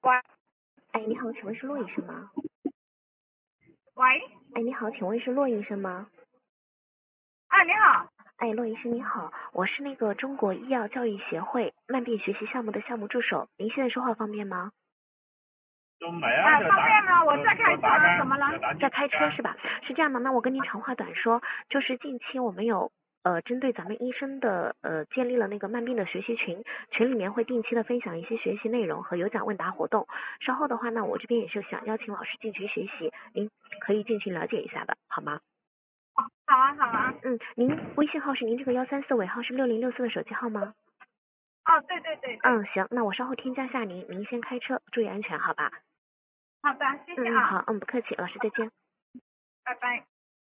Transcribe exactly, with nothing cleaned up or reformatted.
喂， 哎，你好，请问是骆医生吗？ 喂， 哎，你好，请问是骆医生吗？ 啊，你好， 哎，骆医生你好，我是那个中国医药教育协会慢病学习项目的项目助手，您现在说话方便吗？ 啊，方便吗？我在开车，怎么了？ 在开车是吧？是这样的，那我跟您长话短说，就是近期我们有呃针对咱们医生的呃建立了那个慢病的学习群，群里面会定期的分享一些学习内容和有奖问答活动。稍后的话呢，我这边也是想邀请老师进群学习，您可以进群了解一下的，好吗？ 好啊，好啊。 嗯，您微信号是您这个幺三四尾号是六零六四的手机号吗？ 哦，对对对对。 嗯，行，那我稍后添加下您，您先开车，注意安全，好吧？ 好的，谢谢嗯， 啊。 好，嗯，不客气，老师再见。 拜拜。